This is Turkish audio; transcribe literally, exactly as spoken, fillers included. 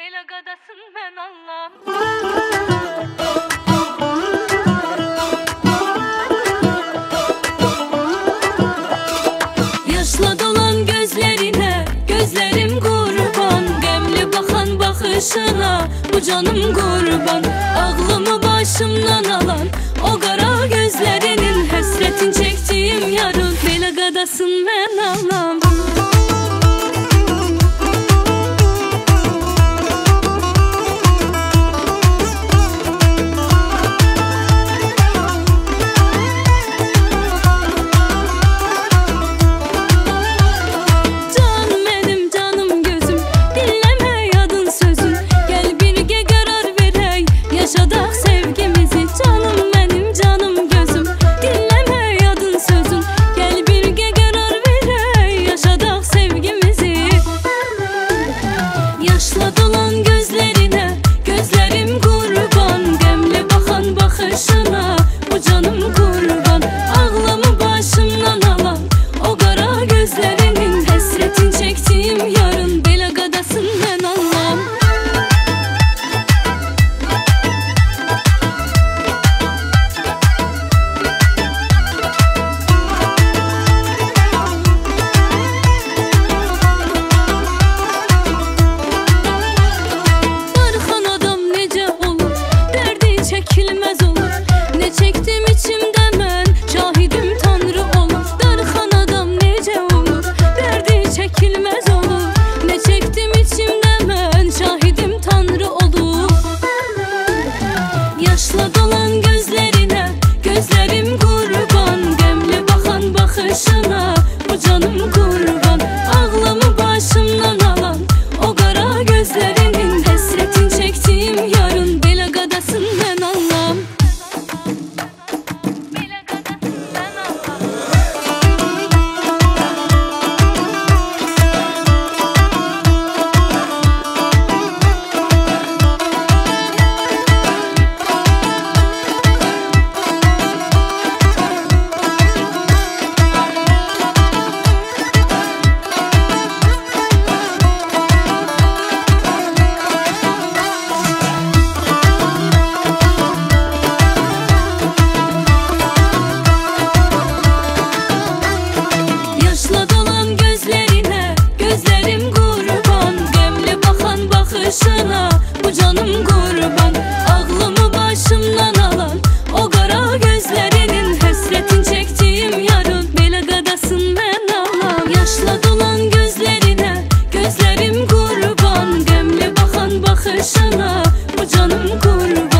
Belagadasın ben Allah'ım. Yaşla dolan gözlerine, gözlerim kurban. Gemli bakan bakışına, bu canım kurban. Ağlımı başımdan alan o kara gözlerinin, hasretin çektiğim yarın. Belagadasın ben Allah'ım. Yaşla dolan gözlerine, gözlerim kurban. Gemli bakan bakışına, bu canım kurban. Ağlamı başımdan alan o kara gözlerinin, hasretin çektiğim yarın. Belagadasın ben Allah'ım. Çekilmez olur. Ne çektim içimden ben, şahidim Tanrı olur. Darıkan adam nece olur, derdi çekilmez olur. Ne çektim içimden ben, şahidim Tanrı olur. Yaşla dolan gözlerine, gözlerim kurban. Gemli bakan bakışına, bu canım kurban. Ağlamı başımdan alan o kara gözlerinin, hasretin çektiğim yarın. Belagadasın ben Allah'ım. Yaşla dolan gözlerine, gözlerim kurban. Gemli bakan bakışına, bu canım kurban. Ağlımı başımdan alan o kara gözlerinin, hasretin çektiğim yarın. Belagadasın ben Allah'ım. Yaşla dolan gözlerine, gözlerim kurban. Gemli bakan bakışına, bu canım kurban.